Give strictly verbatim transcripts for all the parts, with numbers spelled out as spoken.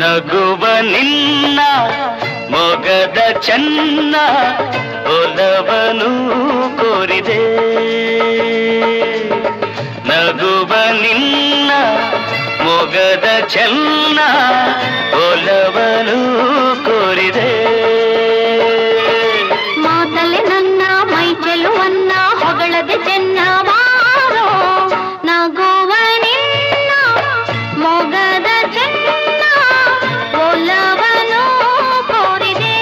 ನಗುವ ನಿನ್ನ ಮೊಗದ ಚೆನ್ನ ಒಲವನು ಕೋರಿದೆ. ನಗುವ ನಿನ್ನ ಮೊಗದ ಚೆನ್ನ ಒಲವನು ಕೋರಿದೆ. ಮಾತಲೆ ನನ್ನ ಮೈ ಚೆಲುವನ್ನ ಹೊಗಳದೆ ಚೆನ್ನವಾರೋ. ನಗುವ ನಿನ್ನ ಮೊಗದ ಚೆನ್ನ ಒಲವನು ಕೋರಿದೆ.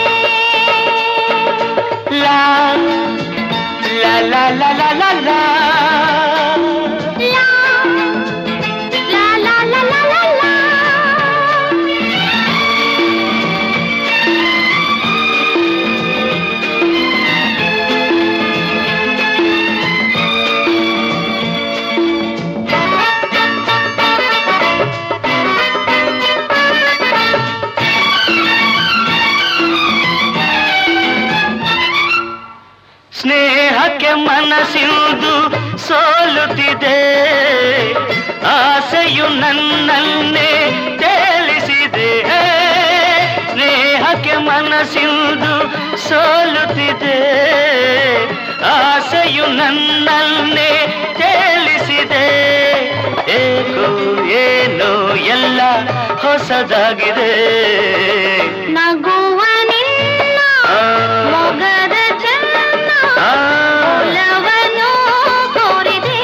ಲಾ ಲಾ ಲಾ ಲಾ ಲಾ ಲಾ ಲಾ ಸ್ನೇಹಕ್ಕೆ ಮನಸ್ಸಿಂದು ಸೋಲುತ್ತಿದೆ. ಆಸೆಯು ನನ್ನನ್ನೇ ತೇಲಿಸಿದೆ. ಸ್ನೇಹಕ್ಕೆ ಮನಸ್ಸಿಂದು ಸೋಲುತ್ತಿದೆ. ಆಸೆಯು ನನ್ನನ್ನೇ ತೇಲಿಸಿದೆ. ಏಕೋ ಏನೋ ಎಲ್ಲ ಹೊಸದಾಗಿದೆ. ನಗುವ ನಿನ್ನ ಮೊಗದ ಒಲವನು ಕೋರಿದೆ.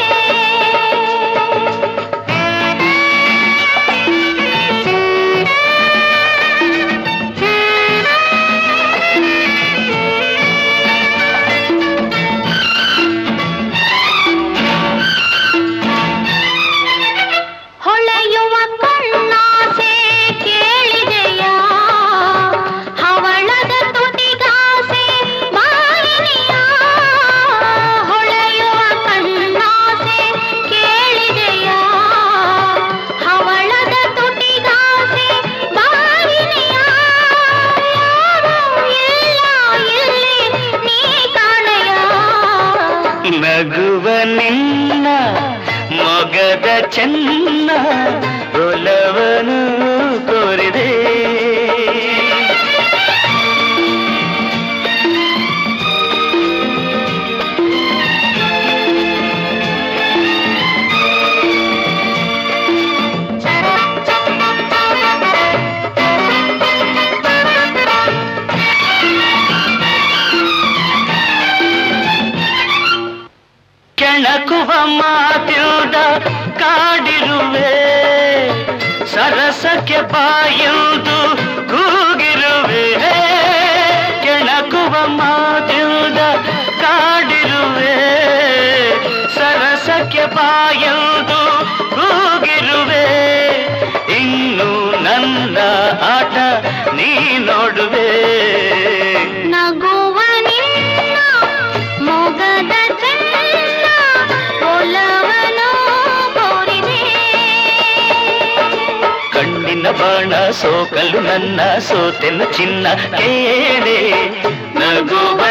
ಹೊಳೆಯುವ ಕಣ್ಣಾಸೆ ಕೇಳಿದೆಯ. ಹವಳದ ತುಟಿಗಾಸೆ ಮಾಲಿನಿಯ. ಹೊಳೆಯುವ ಕಣ್ಣಾಸೆ ಕೇಳಿದೆಯ. ಹವಳದ ತುಟಿಗಾಸೆ ಮಾಲಿನಿಯ. ಇಲ್ಲ ಇಲ್ಲಿ ನೀ ಕಾಣೆಯ. ನಗುವ ನಿನ್ನ ಮೊಗದ ಚೆನ್ನ ಒಲವನು ಕೋರಿದೆ. ಕೆಣಕುವ ಮಾತಿಲ್ದ ಕಾಡಿರುವೆ. ಸರಸಕ್ಕೆ ಬಾಯುವುದು ಕೂಗಿರುವೆ. ಕೆಣಕುವ ಮಾತಿಲ್ದ ಕಾಡಿರುವೆ. ಸರಸಕ್ಕೆ ಬಾಯುವುದು ಕೂಗಿರುವೆ. ಇನ್ನು ನನ್ನ ಆಟ ನೀ ನೋಡುವೆ. ನಗುವ ನಿನ್ನ ಮೊಗದ ಚೆನ್ನ ಒಲವನು ಕೋರಿದೆ. ಕಣ್ಣಿನ ಬಾಣ ಸೋಕಲು ನನ್ನ ಸೋತೆನ ಚಿನ್ನ ಕೇಳೆ. ನಗುವ